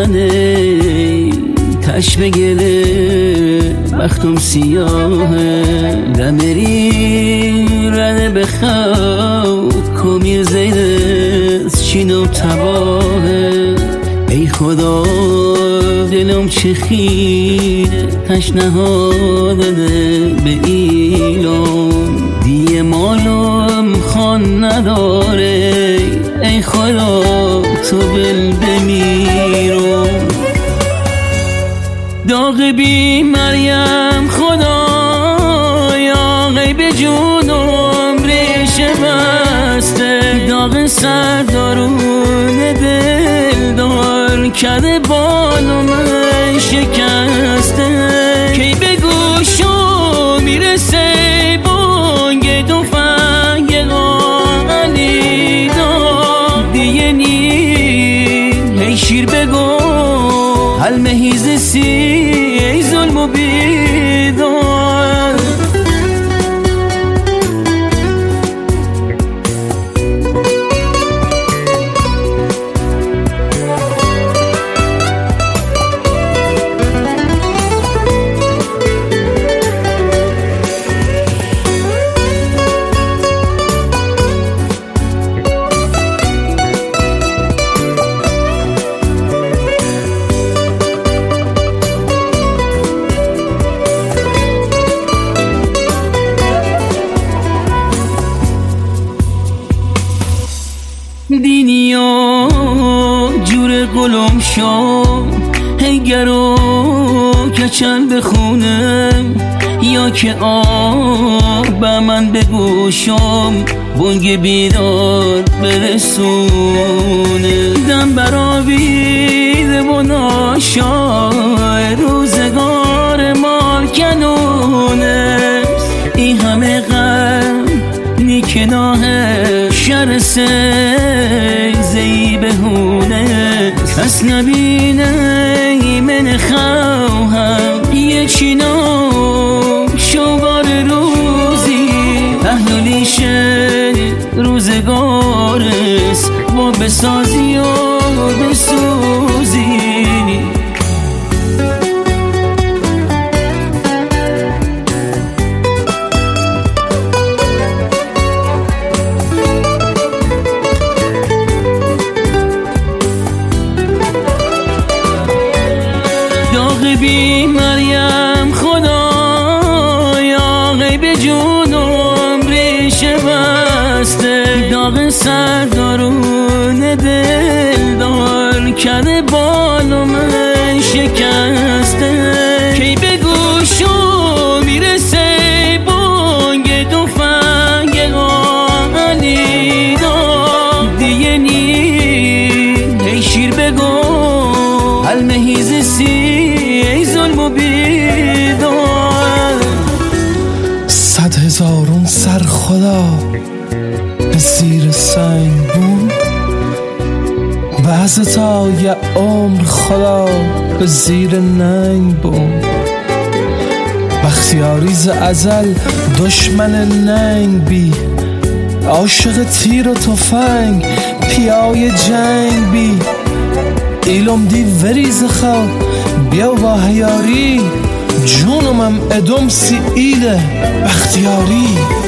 منه تش بگله بختم سیاهه دمری رنه بخواه کمیر زیدست چین و تباهه ای خدا دلم چه خیره تش نهادنه به ایلام دیه مالم خان نداره ای خدا تو بل بمیرم داغ بی مریم خدایا غیب جونم ریشه بسته داغ سردارون دل دار کرده بالم شکسته کی به گوشم میرسه بانگ تفنگ علی دار دیگه نیم ای شیر بگو المهیز سی ای ظلم و بیدار دینیا جور گلم شام هیگرو کچل بخونم یا که آب به من بگوشم بونگ بیدار برسونه دم برآویده و ناشای روزگار مال کنونه این همه غم نیکناه شر زی بهونه کس نبینه من خواهم یه چینا شوار روزی اهلیشه روزگارست با بسازی و بسوزی بی مریم خدایا غیب جونم ریشه بسته داغ سردارون دل دار کرده بالم شکسته کی به گوشم میرسه بانگ تفنگ علی دار دیگه نیم ای شیر بگو المهیز سی ای ظلم و بیدار 100,000 سر خدا به زیر سنگ بود بعض تا یه عمر خدا به زیر ننگ بود بختیاری ز ازل دشمن ننگ بی عاشق تیر و تفنگ پیای جنگ بی ایلم دی وریز خواه بیا و هیاری جونمم ادم سی ایله بختیاری